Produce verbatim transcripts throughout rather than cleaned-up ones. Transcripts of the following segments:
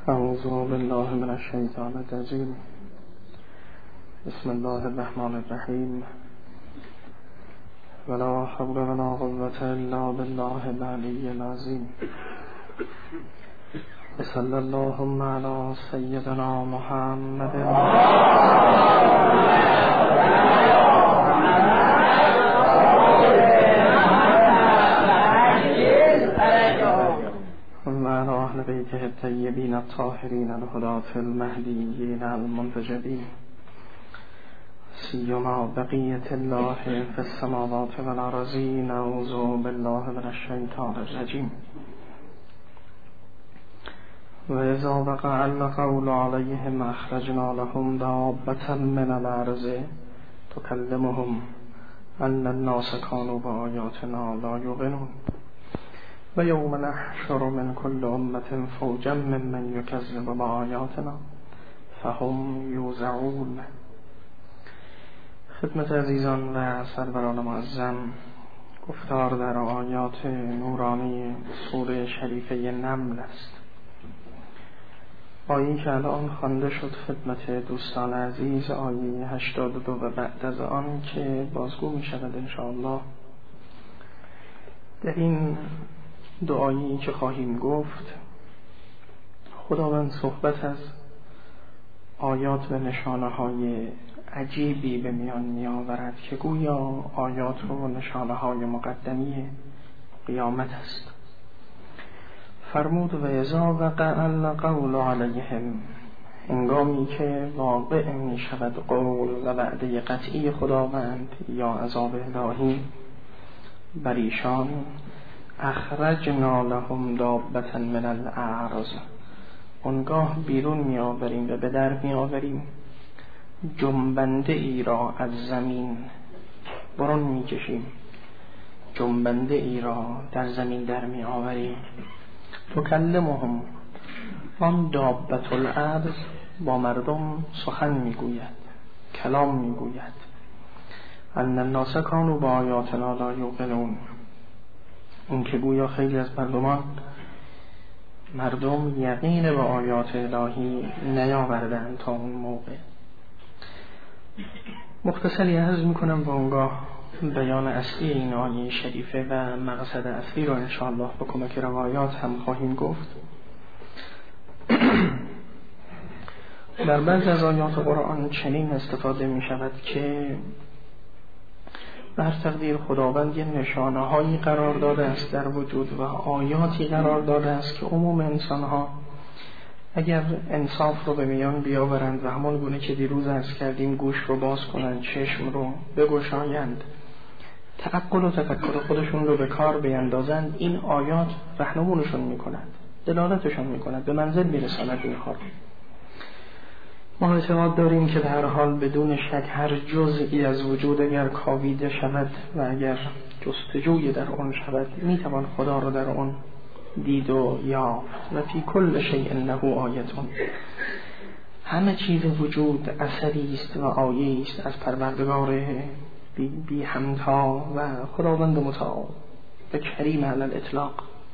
اعوذ بالله من الشیطان الرجیم. بسم الله الرحمن الرحیم. ولا حول ولا قوة الا بالله العلی العظیم. صلی اللهم علی سیدنا محمد و علی اهل بیته الطیبین الطاهرین الهداة المهدیین المنتجبین، سیما بقیة الله فی السماوات والارضین. اعوذ بالله من الشیطان الرجیم. و اذا وقع القول علیهم اخرجنا لهم دابة من الارض تکلمهم ان الناس كانوا بآیاتنا لا یوقنون. و یوم نحشر من کل امة فوجا ممن یکذب بآیاتنا فهم یوزعون. خدمت عزیزان و سروران معظم، گفتار در آیات نورانی سوره شریفه نمل است. آیه‌ای که الان خوانده شد خدمت دوستان عزیز، آیه هشتاد و دو و بعد از آن که بازگو می شود انشاءالله. در این دو آیه‌ای که خواهیم گفت، خداوند صحبت از آیات و نشانه های عجیبی به میان می آورد که گویا آیات و نشانه های مقدمی قیامت است. فرمود و اذا وقع القول علیهم، هنگامی که واقع می شود قول و وعده قطعی خداوند یا عذاب الهی بر ایشان، اخرجنا لهم دابة من الارض، آنگاه بیرون می آوریم و به در می آوریم جنبنده ای را از زمین، برون می کشیم جنبنده ای را در زمین در می آوریم. تکلمهم، آن دابة الارض با مردم سخن می گوید، کلام می گوید. ان الناس كانوا بآیاتنا لا یوقنون، این که گویا خیلی از مردمان مردم یقین به آیات الهی نیاوردند تا اون موقع. مختصری عرض میکنم و اونگاه بیان اصلی این آیه شریفه و مقصد اصلی را انشاءالله با کمک روایات هم خواهیم گفت. در بعض از آیات قرآن چنین استفاده می شود که بر تقدیر خداوند یه نشانه هایی قرار داده است در وجود و آیاتی قرار داده است که عموم انسان ها اگر انصاف رو به میان بیاورند و همان گونه که دیروز عرض کردیم گوش رو باز کنند، چشم رو بگشایند، تعقل و تفکر خودشون رو به کار بیندازند، این آیات راهنمونشون میکنند، دلالتشون میکند، به منزل میرساند اینها رو. ما اعتقاد داریم که به هر حال بدون شک هر جزئی از وجود اگر کاویده شود و اگر جستجوی در اون شود، میتوان خدا رو در اون دید و یافت. و فی کل شیء له آیتون، همه چیز وجود اثری است و آیه است از پروردگار بی, بی همتا و خداوند متعال و کریم علی الاطلاق.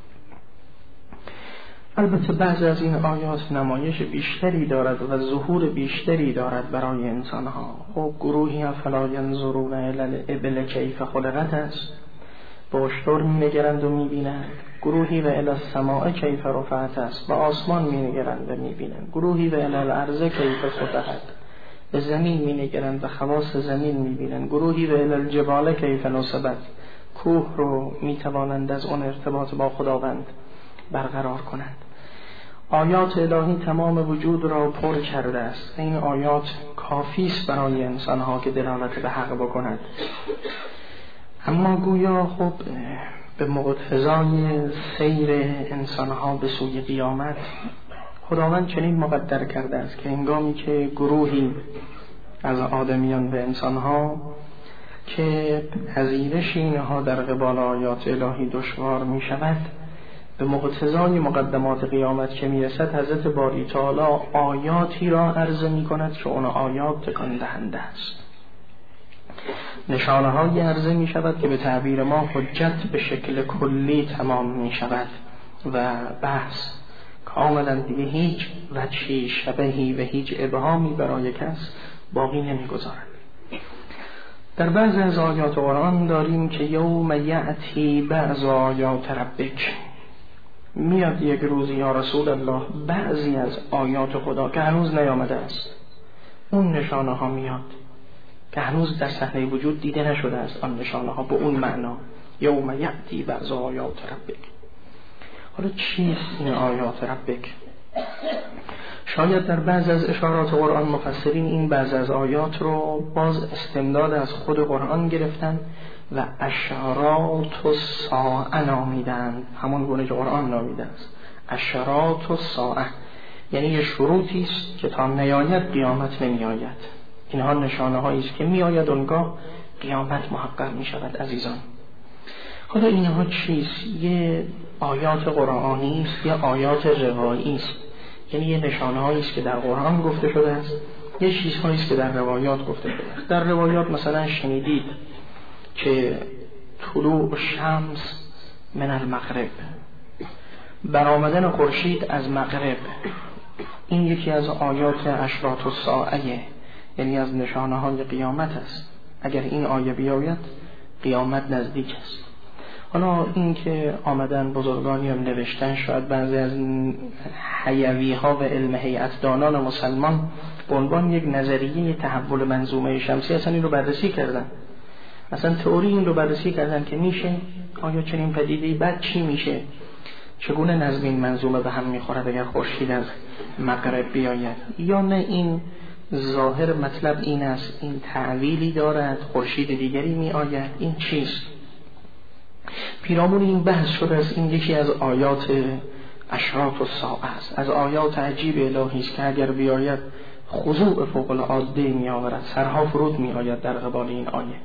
البته بعض از این آیات نمایش بیشتری دارد و ظهور بیشتری دارد برای انسانها. خب گروهی افلا ینظرون الی الابل کیف خلقت است، به اشتر می نگرند و می بینند. گروهی و الی السماء کیف رفعت است، به آسمان می نگرند و می بینند. گروهی و الی الارض کیف سطحت، به زمین می نگرند و خواص زمین می بینند. گروهی و الی الجبال کیف نصبت، کوه رو می توانند از اون ارتباط با خداوند برقرار کنند. آیات الهی تمام وجود را پر کرده است. این آیات کافی است برای انسانها که دلالت به حق بکند. اما گویا خب به مقتضای سیر انسانها به سوی قیامت خداوند چنین مقدر کرده است که هنگامی که گروهی از آدمیان و انسانها که پذیرش اینها در قبال آیات الهی دشوار می شود، به مقتضای مقدمات قیامت که میرسد، حضرت باری تعالی آیاتی را عرضه می کند که اون آیات تکان دهنده است. نشانه هایی عرضه می شود که به تعبیر ما حجت به شکل کلی تمام می شود و بحث کاملا دیگه هیچ وجهی شبهی و هیچ ابهامی برای کس باقی نمیگذارد. در بعض از آیات قرآن داریم که یوم یأتی بعض آیات ربک، میاد یک روزی یا رسول الله بعضی از آیات خدا که هنوز نیامده است، اون نشانه ها میاد که هنوز در صحنه وجود دیده نشده است، آن نشانه ها به اون معنا یوم یأتی بعض آیات ربک. حالا چیست این آیات ربک؟ شاید در بعض از اشارات قرآن مفسرین این بعض از آیات رو باز استمداد از خود قرآن گرفتن و اشارات الساعه نامیدن، همون گونه که قرآن نامیده است. اشارات الساعه یعنی یه شروطی است که تا نیاید قیامت نمیآید. اینها نشانه هایی است که میآید اونگاه قیامت محقق می شود. عزیزان، حالا اینها چیست؟ یه آیات قرآنی است، یه آیات روایی است، یعنی یه نشانه هایی است که در قرآن گفته شده است، یه چیزهایی است که در روایات گفته شده است. در روایات مثلا شنیدید که طلوع شمس من المغرب، برآمدن خورشید از مغرب، این یکی از آیات اشراط الساعه، یعنی از نشانه های قیامت است. اگر این آیه بیاید قیامت نزدیک است. حالا این که آمدن بزرگانی هم نوشتن، شاید بعضی از حیوی ها و علم هیئت‌دانان مسلمان به عنوان یک نظریه تحول منظومه شمسی اصلا این رو بررسی کردن، اصلا تئوری این رو بررسی کردن که میشه آیا چنین پدیده‌ای بعد چی میشه، چگونه نظم این منظومه به هم میخورد اگر خورشید از مغرب بیاید، یا نه این ظاهر مطلب این است، این تعویلی دارد، خورشید دیگری میآید، این چیست؟ پیرامون این بحث شده است. این یکی از آیات اشراط الساعه است، از آیات عجیب الهی است که اگر بیاید خضوع فوق العاده می آورد، سرها فرود می آید در قبال این آیه.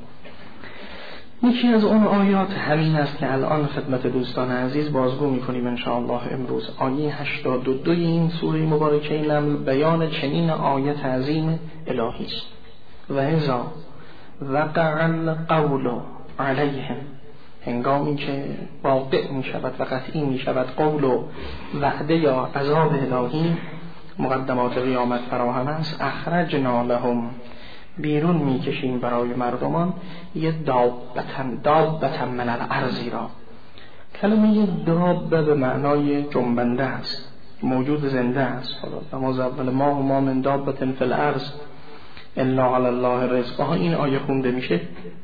یکی از اون آیات همین است که الان خدمت دوستان عزیز بازگو می کنیم ان شاء الله امروز. آیه هشتاد و دو این سوره مبارکه نمل بیان چنین آیت عظیم الهی است. و اذا وقع القول علیهم، هنگامی که واقع می شود و قطعی می شود قول و وعده یا عذاب الهی، مقدمات قیامت فراهم است، اخرجنا لهم، بیرون می کشیم برای مردمان، یه دابتن دابتن من الارضی را. کلمه دابه به معنای جنبنده است، موجود زنده است. حالا نماز اول ما و ما من دابتن فی الارض الا علی الله رزقها، این آیه خونده میشه.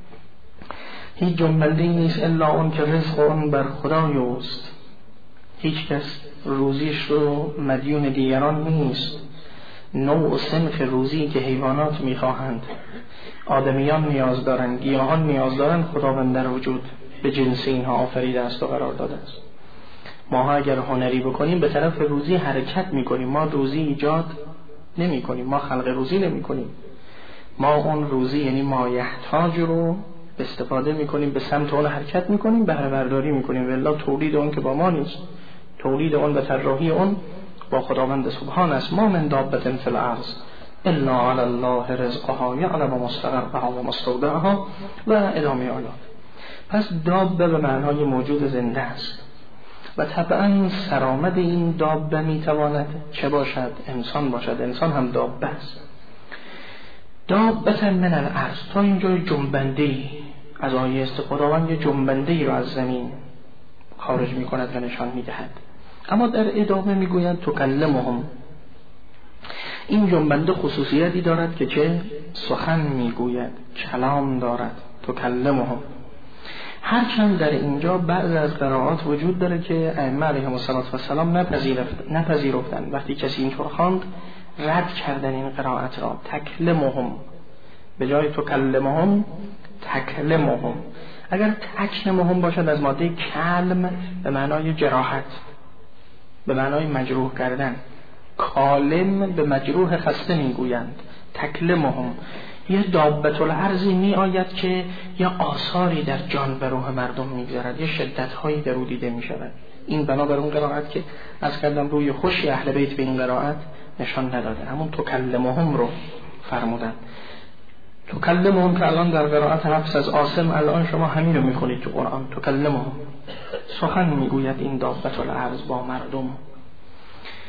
هیچ جنبنده‌ای نیست الا اون که رزق اون بر خدای اوست. هیچ کس روزیش رو مدیون دیگران نیست. نوع و صنف روزی که حیوانات میخواهند، آدمیان نیاز دارند، گیاهان نیاز دارند، خداوند در وجود به جنس اینها آفریده است و قرار داده است. ما اگر هنری بکنیم به طرف روزی حرکت میکنیم، ما روزی ایجاد نمی کنیم، ما خلق روزی نمی کنیم، ما اون روزی یعنی ما یحتاج رو استفاده میکنیم، به سمت اون حرکت میکنیم، بهره برداری میکنیم، والله تولید اون که با ما نیست، تولید اون و طراحی اون با خداوند سبحان است. ما من دابة فی الارض الا علی الله رزقها یعلم مستقرها و مستودعها و ادامه آیات. پس دابه به معنای موجود زنده است و طبعا سرآمد این دابه میتواند چه باشد؟ انسان باشد. انسان هم دابه است. دابة من الارض، تا اینجا جنبنده‌ای از آیه است. خداوند یه جنبنده‌ای را از زمین خارج میکند و نشان میدهد. اما در ادامه میگویند تکلمهم، این جنبنده خصوصیتی دارد که چه؟ سخن میگوید، کلام دارد. تکلمهم، هرچند در اینجا بعض از قرائات وجود داره که ائمه علیهم السلام نپذیرفتند، وقتی کسی اینطور خواند رد کردن این قرائت را. تکلمهم به جای تکلمهم تکلمهم. اگر تکلمهم باشد از ماده کلم به معنای جراحت، به معنای مجروح کردن. کالم به مجروح خسته میگویند. تکلمهم، یه دابة الارضی می آید که یه آثاری در جان و روح مردم میگذارد، یه شدت‌هایی در او دیده می شود. این بنابر اون قرائت که از کردم روی خوشی اهل بیت به این قرائت نشان نداده، همون تکلمهم رو فرمودن. تکلمهم که الان در قرائت حفص از عاصم الان شما همین رو میخونید تو قرآن. تکلمهم، سخن میگوید این دابة الارض با مردم.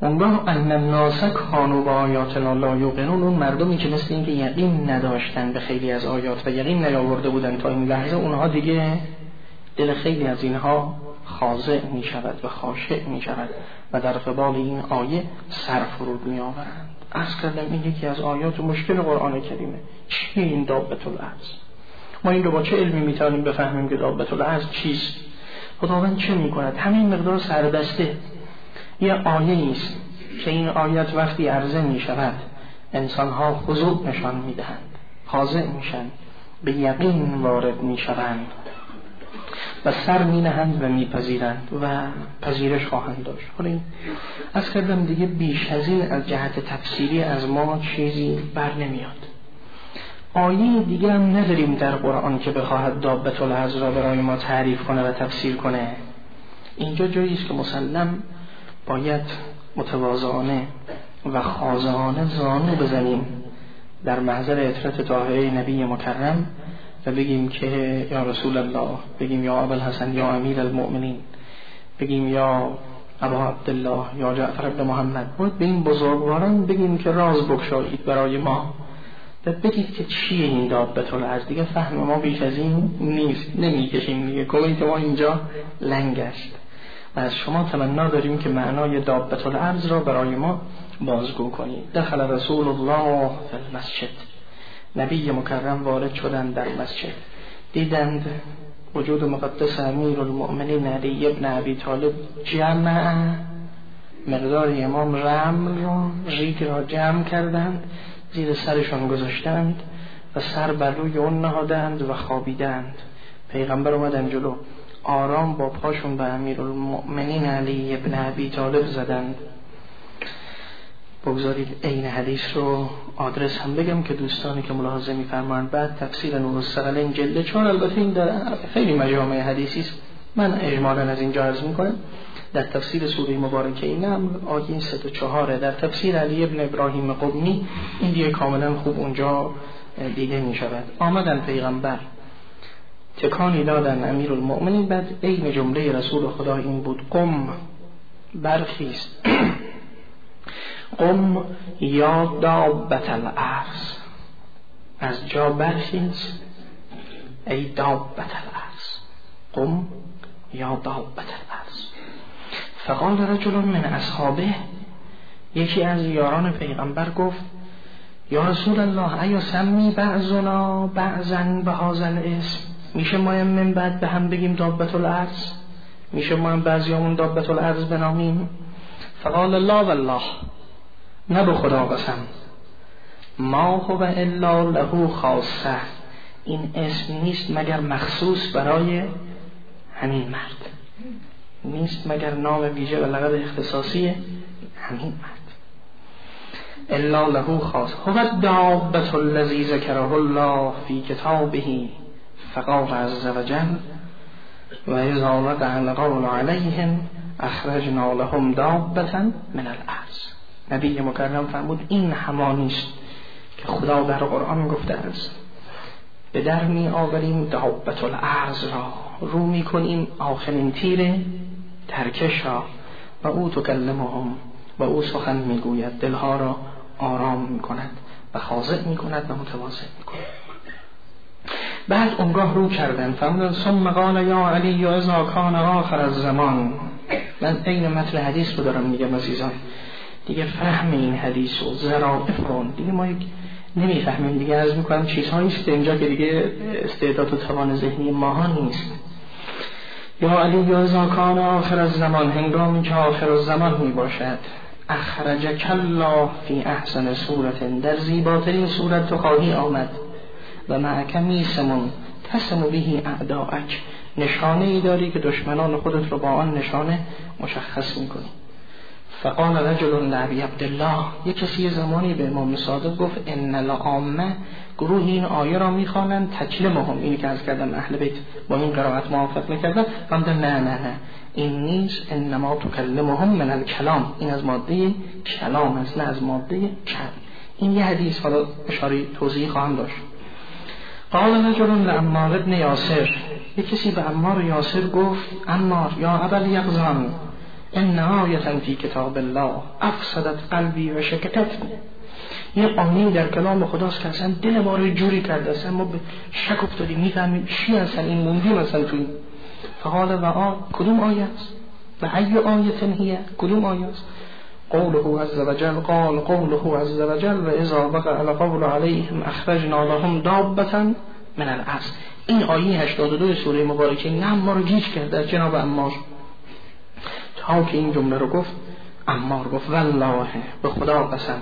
اونگاه ان الناس کانوا بآیاتنا لا یوقنون، اون مردمی که مثل این که یقین نداشتن به خیلی از آیات و یقین نیاورده بودن تا این لحظه، اونها دیگه دل خیلی از اینها خاضع می شود و خاشع می شود و در قبال این آیه سر فرود می آورند. عرض کردم این یکی از آیات مشکل قرآن کریمه. چیه این دابة الارض؟ ما این رو با چه علمی می توانیم بفهمیم که دابة الارض چیست؟ خداوند چه می کند؟ همین مقدار سردسته یه آیه است که این آیت وقتی عرضه می شود انسان ها خضوع نشان می دهند، خاضع می شن، به یقین وارد می شوند و سر می نهند و می پذیرند و پذیرش خواهند داشت. حالا این از کردم دیگه بیش از این از جهت تفسیری از ما چیزی بر نمیاد. آیه دیگه هم نداریم در قرآن که بخواهد دابة الارض را برای ما تعریف کنه و تفسیر کنه. اینجا جایی است که مسلم باید متواضعانه و خاضعانه زانو بزنیم در محضر عطرت طاهره نبی مکرم و بگیم که یا رسول الله، بگیم یا ابوالحسن، یا امیر المؤمنین، بگیم یا ابا عبدالله، یا جعفر بن محمد. باید به این بزرگواران بگیم که راز بگشایید برای ما و بگید که چیه این دابة الارض. دیگه فهم ما بیش از این نیست، نمیکشیم دیگه، کمیت ما اینجا لنگ است و از شما تمنا داریم که معنای دابة الارض را برای ما بازگو کنید. دخل رسول الله فی المسجد، نبی مکرم وارد شدند در مسجد، دیدند وجود مقدس امیر المؤمنین علی ابن ابی طالب جمع مقدار امام رمل را، ریگ را جمع کردند، زیر سرشان گذاشتند و سر بر روی اون نهادند و خوابیدند. پیغمبر اومدن جلو، آرام با پاشون به امیر المؤمنین علی ابن ابی طالب زدند. بگذارید این حدیث رو آدرس هم بگم که دوستانی که ملاحظه می‌فرمایند. بعد تفسیر نور الثقلین جلد چهار، البته این در خیلی مجامع حدیثی است، من اجمالاً از اینجا عرض می‌کنم. در تفسیر سوره مبارکه این هم آیه سه و چهار، در تفسیر علی ابن ابراهیم قمی این دیگه کاملا خوب اونجا دیده می‌شود. آمدن پیغمبر تکانی دادن امیر المؤمنین، بعد این جمله رسول خدا این بود: قم، برخیز، قم یا دابة الارض، از جا برخیز ای دابة الارض، قم یا دابة الارض. فقال رجل من اصحابه، یکی از یاران پیغمبر گفت: یا رسول الله ایا سمی بعضنا بعضا به هذا الاسم، میشه ما من بعد به هم بگیم دابة الارض، میشه ما هم بعضیامون دابة الارض بنامیم؟ فقال لا والله، نه به خدا قسم، ما هو الا له خاصه، این اسم نیست مگر مخصوص برای همین مرد، نیست مگر نام ویژه و لقب اختصاصی همین مرد. الا له خاص هو الدابة الذی ذکره الله فی کتابه فقال عز وجل و اذا وقع القول علیهم اخرجنا لهم دابة من الارض. نبی مکرم فرمود این همانی است که خدا در قرآن گفته است: به در می آوریم دابة الارض را، رو می کنیم آخرین تیر ترکش را، و او تکلمهم، و او سخن می گوید، دلها را آرام می کند و خاضع می کند و متواضع می کند. بعد اونگاه رو کردن فرمودن ثم قال یا علی اذا کان آخر الزمان. من این متن حدیث رو دارم میگم عزیزان، دیگه فهم این حدیث و ظرافت رو دیگه ما نمیفهمیم دیگه. عرض میکنم چیزهایی است اینجا که دیگه استعداد و توان ذهنی ماها نیست. یا علی اذا کان آخر الزمان، هنگامی که آخر الزمان می باشد، اخرجک الله فی احسن صورت، در زیباترین صورت تو خواهی آمد، و معک میسمون تسم بهی اعداءک، نشانه ای داری که دشمنان خودت رو با آن نشانه مشخص میکنی. فقال رجل لابی عبدالله، یک کسی زمانی به امام صادق گفت ان العامه، گروه این آیه را میخوانند تکلمهم، اینی که از کردم اهل بیت با این قرائت موافق نکردن، فرمودن نه نه نه این نیست، انما تکلمهم من الکلام، این از ماده کلام است نه از ماده کلام. این یه حدیث، حالا اشاره توضیحی خواهم داشت. قال رجل لعمار ابن یاسر، یک کسی به عمار یاسر گفت: عمار یا ابا الیقظان، ان آیة فی کتاب الله افسدت قلبی و شککتنی. یه آیه در کلام خداست که اصلا دل ما رو جوری کرده، اصلا ما به شک افتادیم، میفهمیم چی اصلا این موندیم اصلا توی. فقال و آ کدوم آیه است؟ و ای آیه هیه، کدوم آیه است؟ قوله عز وجل قال قوله عز وجل و اذا وقع القول علیهم اخرجنا لهم دابة من الارض. این آیه هشتاد و دو سوره مبارکه نه ما رو گیج کرد از جناب عمار تا که این جمله رو گفت. عمار گفت والله به خدا قسم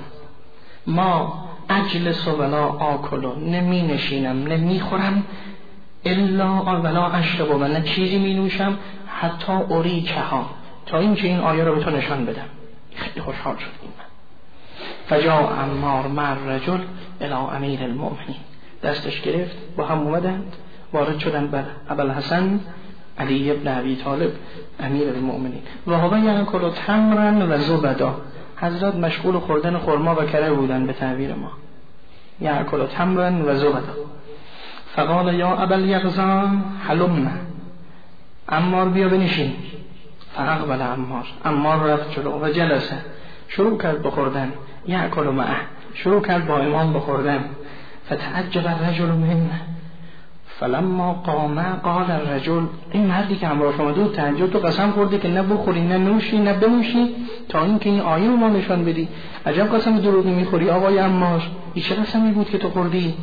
ما اجلس ولا آکل، نمی نشینم نمی خورم، الا ولا اشرب، و نه چیزی می نوشم، حتی اریکها، تا اینکه این آیه رو به تو نشان بدم. خیلی خوشحال شد این من. فجاء عمار مع رجل الی امیر المؤمنین، دستش گرفت با هم اومدند وارد شدن بر ابوالحسن علی ابن ابی طالب امیر المؤمنین. و هو یاکل تمرا و زبدا، حضرت مشغول خوردن خرما و کره بودن به تعبیر ما. یاکل تمرا و زبدا. فقال یا ابوالیقظان حلم، عمار بیا بنشین. فاقبل عمار، عمار رفت جلو و جلسه، شروع کرد بخوردن. یاکل معه، شروع کرد با امام بخوردن. فتعجب الرجل منه فلما قام قال الرجل، این مردی که همراه شما دو تعجب، تو قسم خورده که نه بخوری نه نوشی نه بنوشی تا اینکه این آیه رو ما نشان بدی. عجب قسم دروغی میخوری آقای عمار، این چه قسمی بود که تو خوردی؟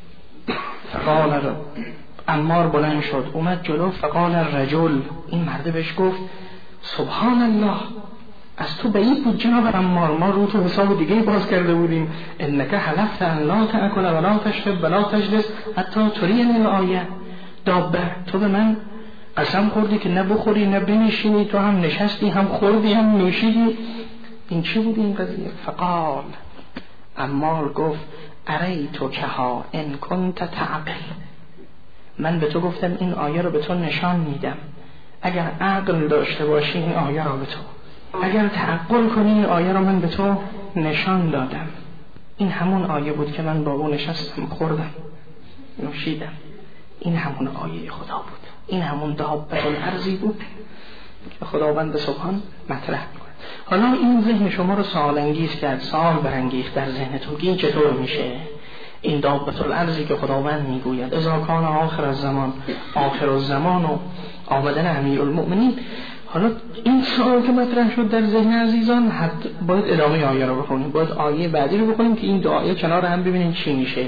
فقال عمار بلند شد اومد جلو. فقال الرجل، این مرد بهش گفت سبحان الله، از تو بعید بود جناب عمار، ما رو تو حساب دیگه باز کرده بودیم. انک حلفت ان لا تاکل ولا تشرب ولا تجلس حتی ترین الآیه دابه، تو به من قسم خوردی که نه بخوری نه بنشینی، تو هم نشستی هم خوردی هم نوشیدی، این چی بود این قضیه؟ فقال عمار گفت اریتو کها ان کنت تعقل، من به تو گفتم این آیه رو به تو نشان میدم، اگر عقل داشته باشی این آیه رو به تو، اگر تعقل کنی این آیه رو من به تو نشان دادم. این همون آیه بود که من با اون نشستم خوردم نوشیدم، این همون آیه خدا بود، این همون دابه الارضی بود که خداوند سبحان مطرح میکنه. حالا این ذهن شما رو سوال انگیز کرد، سوال برانگیخت در ذهنتون که این چطور میشه؟ این دابه الارضی که خداوند میگوید اذا کان آخر الزمان، آخر الزمان و آمدن امیر المؤمنین. حالا این سوال که مطرح شد در ذهن عزیزان، حتی باید ادامه آیه رو بخونیم، باید آیه بعدی رو بخونیم که این دو آیه کنار هم ببینیم چی میشه.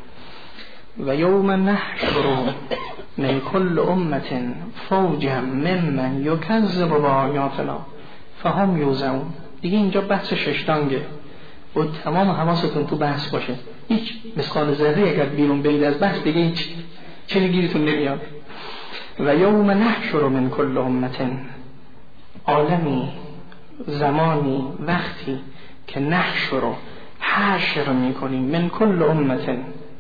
و یوم نحشر من کل امت فوجا ممن یکذب بآیاتنا فهم یوزعون. دیگه اینجا بحث ششتانگه، باید تمام حواستون تو بحث باشه، هیچ مثقال ذره اگر بیرون برید از بحث دیگه هیچ چنین گیرتون نمیاد. و یوم نحشر من کل امت، عالمی، زمانی، وقتی که نحشر رو حشر میکنیم، من کل امت،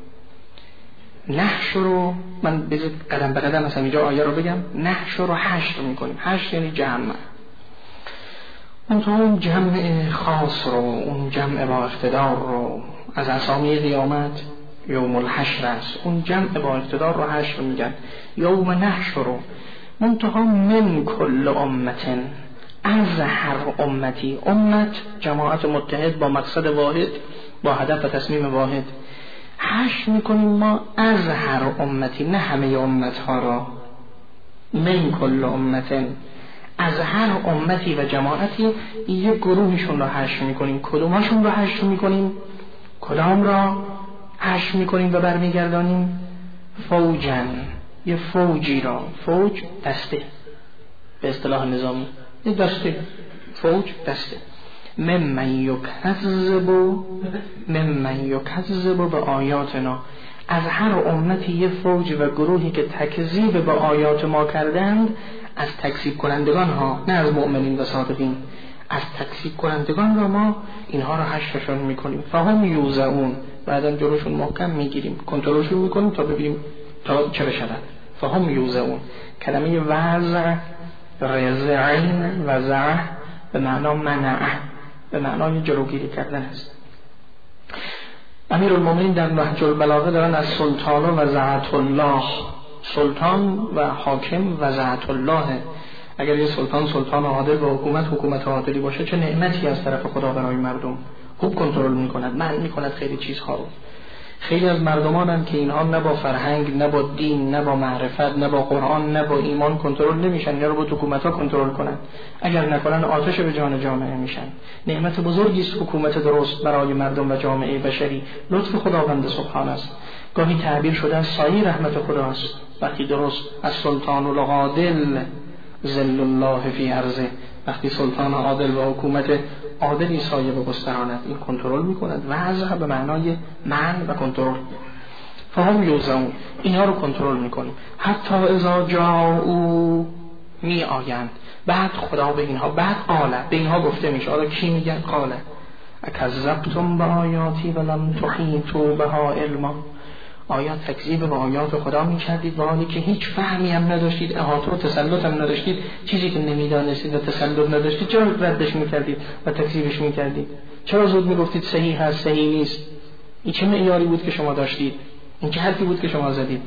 نحشر رو من بذار قدم به قدم مثلا اینجا آیه رو بگم، نحشر رو حشر میکنیم، حشر یعنی جمع، اون تو اون جمع خاص رو، اون جمع با اقتدار رو از اسامی قیامت یوم الحشر است، اون جمع با اقتدار رو حشر میگن. یوم نحشر رو منتها من کل امت، از هر امتی، امت جماعت متحد با مقصد واحد با هدف و تصمیم واحد، حشر میکنیم ما از هر امتی، نه همه امت ها را، من کل امت، از هر امتی و جماعتی یک گروهشون را حشر میکنیم. کدومشون را حشر میکنیم؟ کدام را حشر میکنیم و برمیگردانیم؟ فوجن، یه فوجی را، فوج دسته به اصطلاح نظامی، یه دسته، فوج دسته، ممن یکذب ممن یکذب به آیاتنا، از هر امتی یه فوج و گروهی که تکذیب به آیات ما کردند، از تکذیب کنندگان ها، نه از مؤمنین و صادقین، از تکذیب کنندگان را ما اینها را حشرشون میکنیم. فهم یوزعون، بعدا جلوشون محکم میگیریم، کنترلشون میکنیم تا ببینیم تا چه بشود. فهم یوزعون، کلمه وزع، رزعین، وزع به معنا منع، به معنای جلوگیری کردن است. امیر المؤمنین در نهج البلاغه دارن از سلطان و وزعت الله، سلطان و حاکم وزعت الله، اگر یه سلطان سلطان عادل و حکومت حکومت عادلی باشه چه نعمتی از طرف خدا برای مردم، خوب کنترل میکند، منع میکند خیلی چیزها رو. خیلی از مردمانن که اینها نه با فرهنگ، نه با دین، نه با معرفت، نه با قرآن، نه با ایمان کنترل نمیشن، یا رو با حکومت‌ها کنترل کنن. اگر نکنن آتش به جان جامعه میشن. نعمت بزرگی است حکومت درست برای مردم و جامعه بشری، لطف خداوند سبحان است. گاهی تعبیر شده از سایه رحمت خداست. وقتی درست از سلطان العادل ذل الله فی ارضه، وقتی سلطان عادل و حکومت عادلی سایه بگستراند، این کنترل میکند. وضع به معنای منع و کنترل. فهم یوزعون، اینها رو کنترل میکنیم. حتی اذا جاءوا، می آیند. بعد خدا به اینها، بعد قال، به اینها گفته میشه. حالا کی میگن قال؟ اکذبتم بآیاتی ولم تحیطوا بها علما. آیا تکذیب با آیات خدا می‌کردید و حالی که هیچ فهمی هم نداشتید، احاطه و تسلط هم نداشتید، چیزی که نمی‌دانستید و تسلط نداشتید، چرا ردش می‌کردید و تکذیبش می‌کردید؟ چرا زود می‌گفتید صحیح هست، صحیح نیست؟ این چه معیاری بود که شما داشتید؟ این چه حرفی بود که شما زدید؟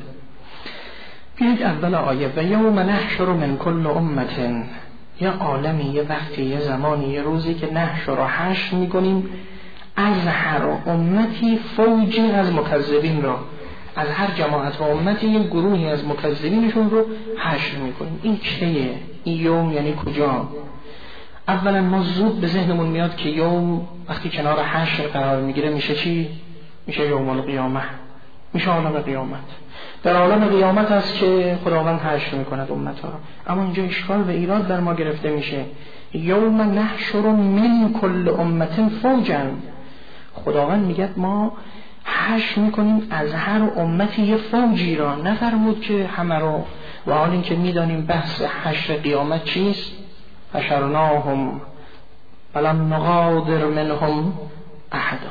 بیایید اول آیه و یوم نحشر من کل امة، یه عالمی، یه وقتی، یه زمانی، یه روزی که نحشر و حشر می‌کنیم از هر امتی فوجی از مکذبین را، از هر جماعت و امتی یک گروهی از مکذبینشون رو حشر میکنیم. این کیه؟ این یوم یعنی کجا؟ اولا ما زود به ذهنمون میاد که یوم وقتی کنار حشر قرار میگیره میشه چی؟ میشه یوم القیامه، میشه عالم قیامت. در عالم قیامت است که خداوند حشر میکند امتها را. اما اینجا اشکال و ایراد در ما گرفته میشه. یوم نحشر من کل امت فوجا، خداوند میگه ما حشر میکنیم از هر امتی یه فوجی را، نفرمود که همه رو. و حال این که میدانیم بحث حشر قیامت چیست؟ حشرناهم ولم نغادر منهم احدا.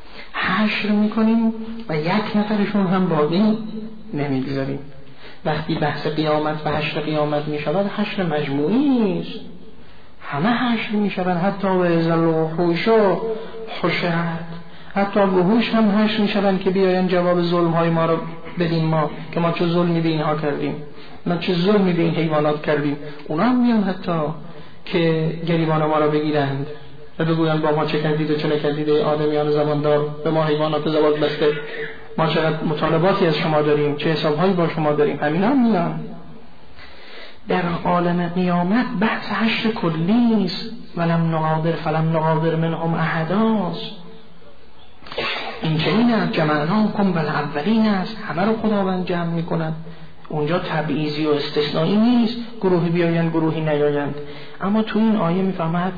حشر میکنیم و یک نفرشون هم باقی نمیگذاریم. وقتی بحث قیامت و حشر قیامت میشود، حشر مجموعی است، همه حشر میشود، حتی و ازل و خوش و حشرت، حتی وحوش هم حشر میشوند که بیاین جواب ظلم های ما رو بدین، ما که ما چه ظلمی به اینها کردیم، ما چه ظلمی به این حیوانات کردیم. اونا هم میان حتی که گریبان ما رو بگیرند و بگویند با ما چه کردید و چه نکردید ای آدمیان زباندار، به ما حیوانات زبان بسته، ما چقدر مطالباتی از شما داریم، چه حسابهایی با شما داریم. همین هم میان. در عالم قیامت بحث حشر کلی نیست. ولم نغادر فلم نغادر منهم احداست. این چنین است، جمعناکم بالاولین است، همه رو خداوند جمع میکنند. اونجا تبعیضی و استثنایی نیست، گروهی بیاین گروهی نیایند. اما تو این آیه میفهمد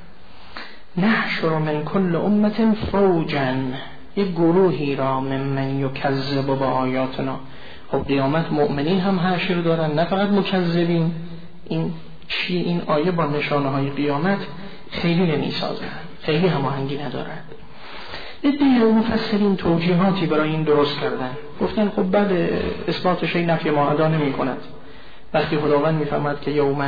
نحشر من کل امت فوجا، یک گروهی را ممن یکذب با آیاتنا. خب قیامت مؤمنین هم حشر دارن، نه فقط مکذبین. این چی؟ این آیه با نشانه های قیامت خیلی نمیسازه، خیلی هماهنگی ندارد. ادعای مفسرین توجیهاتی برای این درست کردن، گفتن خب بله اثبات شیء نفی ما ادا نمی کند. وقتی خداوند میفهمد که یوم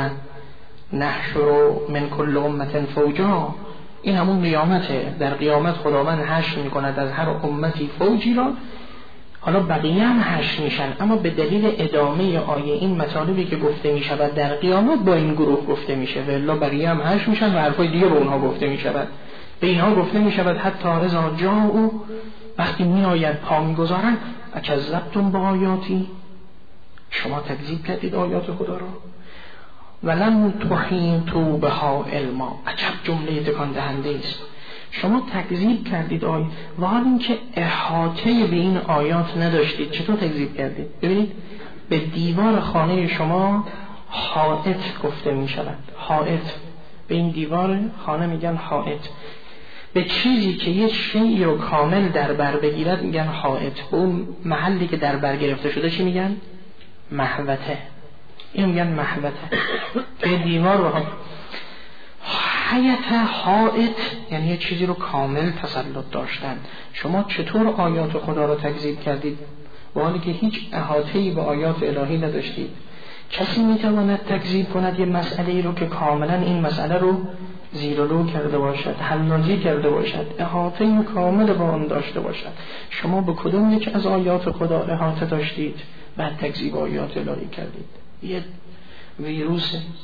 نحشر من کل امت فوجا، این همون قیامته. در قیامت خداوند حشر می کند از هر امتی فوجی را. حالا بقیه هم حشر میشن، اما به دلیل ادامه آیه این مطالبی که گفته می شود در قیامت با این گروه گفته میشه، و الا بقیه هم حشر میشن و حرفای دیگه به اونها گفته می شود. به اینها گفته می شود حتی اذا جاءوا، وقتی می آید پا می گذارن، اکذبتم با آیاتی، شما تکذیب کردید آیات خدا را. ولم تحیطوا بها علما، عجب جمله تکان دهنده است. شما تکذیب کردید آیات و حال اینکه احاطه به این آیات نداشتید. چطور تکذیب کردید؟ ببینید به دیوار خانه شما حائط گفته می شود. حائط، به این دیوار خانه میگن حائط. به چیزی که یه شیء رو کامل در بر بگیرد میگن حائط. به اون محلی که در بر گرفته شده چی میگن؟ محوطه. این میگن محوطه. به دیوار رو حیط حائط یعنی یه چیزی رو کامل تسلط داشتن. شما چطور آیات خدا رو تکذیب کردید با حالی که هیچ احاطه‌ای به آیات الهی نداشتید؟ کسی میتواند تکذیب کند یه مسئله رو که کاملا این مسئله رو زیر و رو کرده باشد، حلاجی کرده باشد، احاطه کامل با آن داشته باشد؟ شما به کدوم یک از آیات خدا احاطه داشتید بعد تکذیب آیات الهی کردید؟ یه ویروس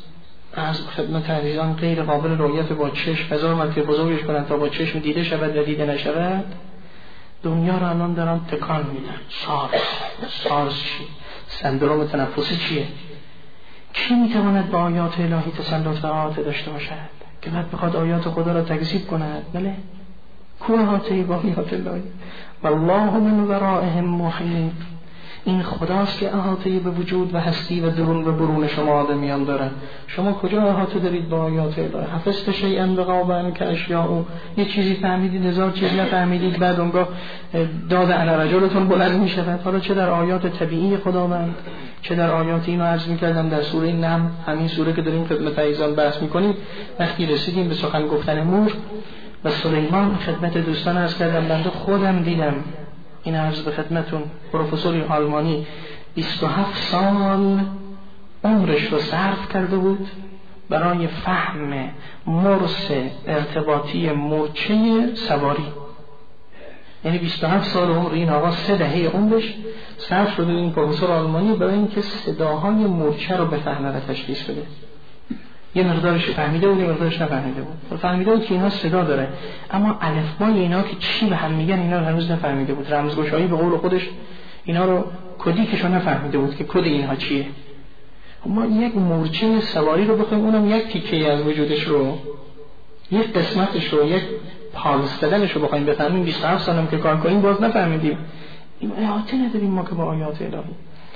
از خدمت عزیزان غیر قابل رؤیت با چشم، هزار مرتبه بزرگش کنند تا با چشم دیده شود و دیده نشود. دنیا رو الان دارن تکان میدن. سارس سارس چی؟ سندروم تنفسی چیه؟ کی میتواند با آیات الهی تسلط و احاطه داشته باشد که بعد بخواد آیات خدا را تکذیب کند؟ بله، کو احاطه با آیات الهی؟ والله من ورائهم محیط. این خداست که احاطه به وجود و هستی و درون و برون شما آدمیان داره. شما کجا احاطه دارید با آیات الهی؟ حفظت شیئا بغاب عنک اشیاء، یه چیزی فهمیدید هزار چیز نفهمیدید، بعد اونگاه داد علی رجلتون بلند میشود. حالا چه در آیات طبیعی خداوند، چه در آیات اینو عرض میکردم در سوره نمل، همین سوره که داریم خدمت عزیزان بحث میکنیم، وقتی رسیدیم به سخن گفتن مور و سلیمان، خدمت دوستان عرض کردم بنده خودم دیدم این عرض به خدمتون. پروفسوری آلمانی بیست و هفت سال عمرش رو صرف کرده بود برای فهم مرس ارتباطی مورچه سواری. یعنی بیست و هفت سال عمر این آقا، سه دهه عمرش صرف شده این پروفسور آلمانی برای اینکه صداهای مورچه رو بفهمه و تشخیص بده. یه مقدارش فهمیده بود، یه مقدارش نفهمیده بود. فهمیده بود که اینا صدا داره، اما الفبای اینا که چی به هم میگن اینا رو هنوز نفهمیده بود. رمزگشایی به قول خودش اینا رو کدیکشو نفهمیده بود که کد اینها چیه. ما یک مورچه سواری رو بخوایم اونم یک تیکه از وجودش رو، یک قسمتش رو، یک پالس دادنش رو بخوایم بفهمیم، بیست و هفت سالم که کار کنیم باز نفهمیدیم. این احاطه نداریم ما که با آیات الهی.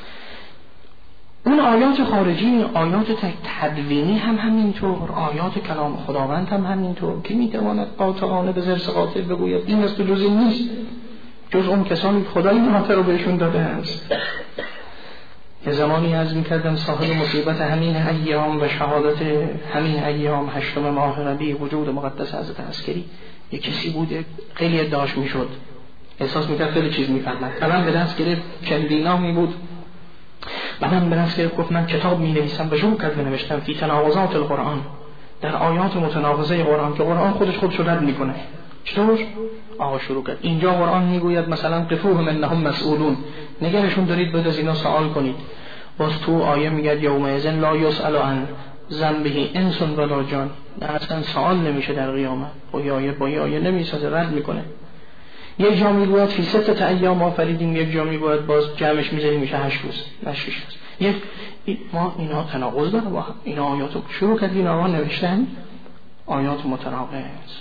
اون آیات خارجی، آیات تدوینی هم همینطور، آیات کلام خداوند هم همینطور. که میتواند قاطعانه به زرس قاطع بگوید این از تو جز این نیست، جز اون کسانی خدا این احاطه رو بهشون داده است. یه زمانی عرض میکردم صاحب مصیبت همین ایام و شهادت همین ایام هشتم ماه ربیع وجود مقدس حضرت عسکری یه کسی بود خیلی ادعاش میشد، احساس میکرد خیلی چیز میفهمد. قلم به دست گرفت، چندین نامی بود، بعدم به دست گرفت گفت من کتاب می نویسم و شروع کرد بنوشتم فی تناقضات القرآن، در آیات متناقضه قرآن که قرآن خودش خودش رو رد میکنه. چطور؟ آقا شروع کرد اینجا قرآن میگوید مثلا قفوهم انهم مسئولون، نگرشون دارید بعد از اینا سوال کنید. باز تو آیه میگه یومئذ لا یسأل عن ذنبه انس ولا جان، اصلا سوال نمیشه در قیامت. با آیه با آیه نمیسازه، رد میکنه. یک جا میگوید فی ستة ایام آفریدیم، یک جا میگوید باز جمعش میذاریم میشه هشت روز نه شش روز. یک ما اینا تناقض داره با هم. اینا آیاتو شروع کردیم آقا نوشتن آیات متناقض،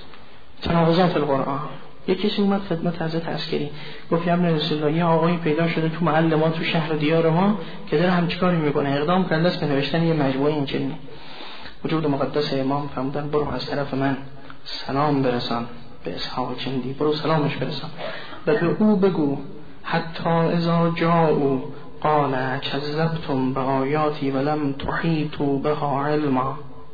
تناقضات القرآن. یک کسی اومد خدمت حضرت عسکری گفت یا ابن رسول الله، یه آقایی پیدا شده تو محل ما، تو شهر دیار ما، که داره همچین کاری میکنه، اقدام کرده است به نوشتن یه مجموعه اینچنینی. وجود مقدس امام فرمودن برو از طرف من سلام برسان به اسحاق چندی، برو سلامش برسان و به او بگو حتی اذا جاءوا قال کذبتم به آیاتی ولم تحیطوا بها علما.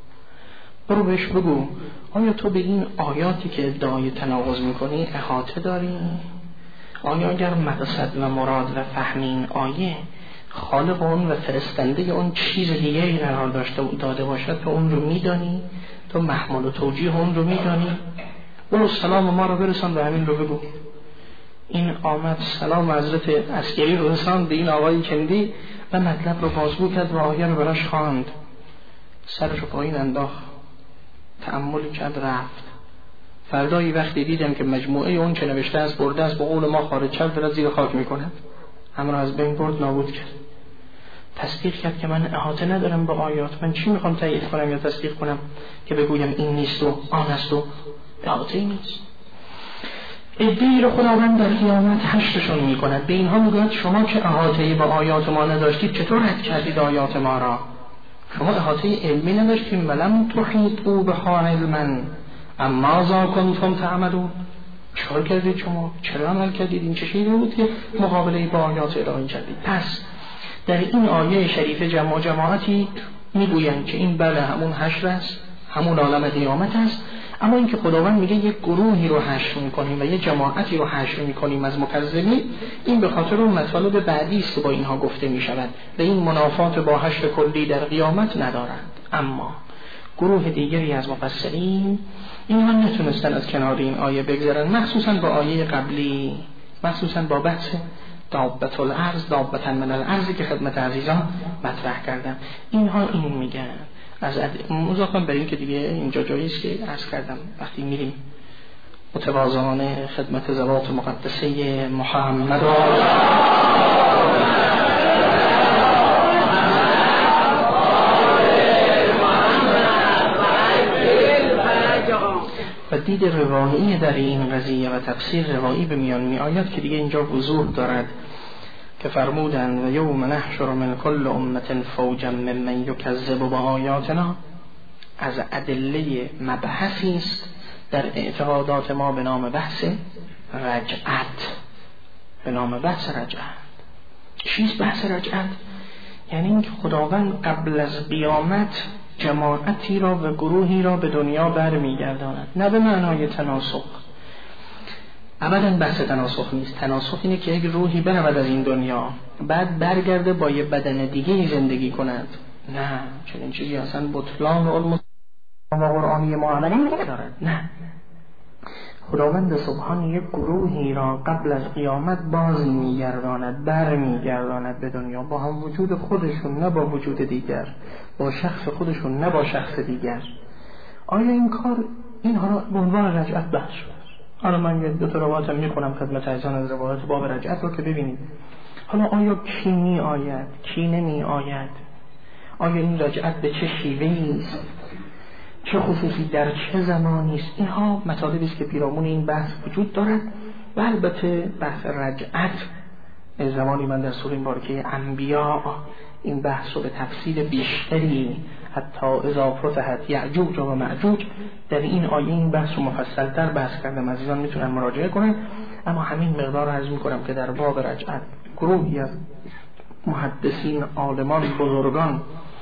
برو بهش بگو آیا تو به این آیاتی که ادعای تناقض میکنی احاطه داری؟ آیا اگر مقصد و مراد و فهم این آیه خالق اون و فرستنده اون چیز دیگری قرار داشته داده باشد تو اون رو میدانی؟ تو محمول و توجیه اون رو میدانی؟ برو سلام ما رو برسان به همین رو بگو. این آمد سلام حضرت عسکری رو رسان به این آقای کندی و مطلب رو بازگو کرد و آیه رو براش خواند. سرش رو پایین انداخت، تأملی کرد، رفت. فردایی وقتی دیدم که مجموعه اون چه نوشته است برده است، با قول ما خارج شد، داره زیر خاک میکنه، همراه از بین برد، نابود کرد. تصدیق کرد که من احاطه ندارم با آیات، من چی میخوام تایید کنم یا تصدیق کنم که بگویم این نیست و آن است و احاطه نیست. ادعی رو خداوند در قیامت حشرشون میکند، به اینها میگوید شما که احاطه با آیات ما نداشتید چطور رد کردید آیات ما را؟ شما احاطه علمی نداشتیم ولم تحیطوا بها علما اما ذا کنتم تعملون. چرا کردید شما؟ چرا عمل کردید؟ این چه چیزی بود که مقابله با آیات الهی کردید؟ پس در این آیه شریفه جمع جماعتی میگویند که این بله همون حشر است، همون عالم قیامت است، اما اینکه خداوند میگه یک گروهی رو حشر میکنیم و یک جماعتی رو حشر میکنیم از مکذبین، این به خاطر اون مطالب بعدی است که با اینها گفته میشود و این منافات با حشر کلی در قیامت ندارند. اما گروه دیگری از مفسرین اینها نتونستن از کنار این آیه بگذرن، مخصوصا با آیه قبلی، مخصوصا با بحث دابة الارض، دابة من الارض که خدمت عزیزان مطرح کردم. اینها این میگن از مضافاً بر این که دیگه اینجا جایی است که عرض کردم وقتی میریم متواضعانه خدمت ذوات مقدسه محمد و دید روایی در این قضیه و تفسیر روایی به میان می آید که دیگه اینجا وضوح دارد که فرمودند و یوم نحشر من کل امت فوجا ممن یکذب بآیاتنا از ادله مبحثی است در اعتقادات ما به نام بحث رجعت. به نام بحث رجعت چیست بحث رجعت؟ یعنی اینکه خداوند قبل از قیامت جماعتی را و گروهی را به دنیا برمیگرداند، نه به معنای تناسخ، ابدا بحث تناسخ نیست. تناسخ اینه که یک روحی برود از این دنیا بعد برگرده با یه بدن دیگه زندگی کند. نه، چنین چیزی اصلا بطلان علم و قرآنی معامله ندارد. نه، خداوند سبحان یک گروهی را قبل از قیامت بازی میگرداند، بر میگرداند به دنیا با هم وجود خودشون، نه با وجود دیگر، با شخص خودشون نه با شخص دیگر. آیا این کار اینها را به عنوان رجعت بحث شد؟ حالا من یه دو تا روایت میخونم خدمت عزیزان از روایت باب رجعت رو که ببینید. حالا آیا کی می آید، کی نمی آید؟ آیا این رجعت به چه شیوهی است؟ چه خصوصی در چه زمانی است؟ اینها مطالبی است که پیرامون این بحث وجود دارد. و البته بحث رجعت زمانی من در سوره مبارکه انبیاء این بحث رو به تفصیل بیشتری حتی اذا فتحت یعجوج و مأجوج در این آیه این بحث رو مفصل‌تر بحث کردم. عزیزان میتونن مراجعه کنن، اما همین مقدار عرض میکنم که در باب رجعت گروهی از محدثین، عالمان، بزرگان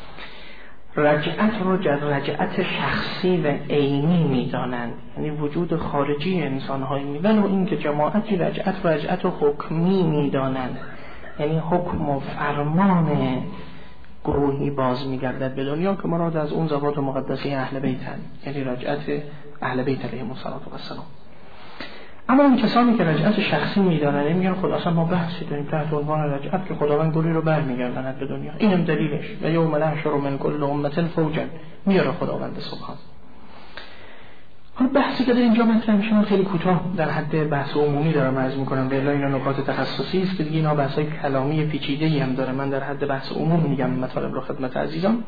رجعت رو رجعت شخصی و عینی میدانند، یعنی وجود خارجی انسان‌های میدن، و این که جماعتی رجعت و رجعت حکمی میدانند، یعنی حکم و فرمان گروهی باز میگردد به دنیا که مراد از اون ذوات مقدسه اهل بیت، یعنی رجعت اهل بیت علیهم السلام. اما اون کسانی که رجعت شخصی میدانند میگن خدا اصلا ما بحثی داریم تحت عنوان رجعت که خداوند گروهی رو برمیگرداند به دنیا. اینم دلیلش و یوم نحشر من کل امت فوجا میاره خداوند سبحان. حالا بحثی که در اینجا مطرح میشه من خیلی کوتاه در حد بحث عمومی دارم عرض میکنم، به اینا نکات تخصصی است که دیگه اینا بحثای کلامی پیچیده‌ای هم داره. من در حد بحث عمومی میگم مطالب رو خدمت عزیزان.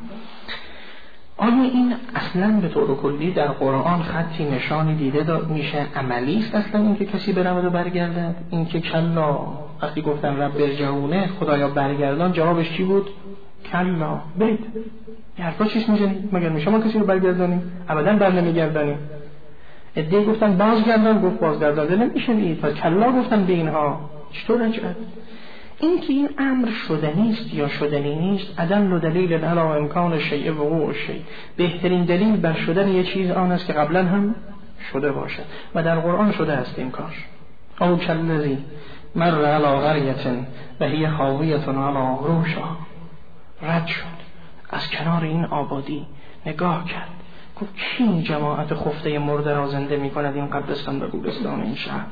آیا این اصلا به طور کلی در قرآن خطی نشانی دیده میشه عملی است اصلا این که کسی برود و برگردد؟ این که کلا وقتی گفتن رب برجعونه خدایا برگردان، جوابش چی بود؟ کلا برید. یه حرفا چیست میزنید؟ مگر میشه ما کسی رو برگردانیم؟ ابدا بر نمیگردانیم. ادعی گفتن بازگردان، گفت بازگردانده نمیشه دید و کلا گفتن به اینها. چطور رجعت؟ این که این امر شدنی است یا شدنی نیست، عدم دلیل علی امکان شیء وقوع شیء، بهترین دلیل بر شدن یه چیز آن است که قبلا هم شده باشد و در قرآن شده است این کار. او کالذی مر علی قریة و هی خاویة علی عروشها، رد شد از کنار این آبادی، نگاه کرد، گفت کی این جماعت خفته مرده را زنده می کند این قبرستان و گورستان این شهر؟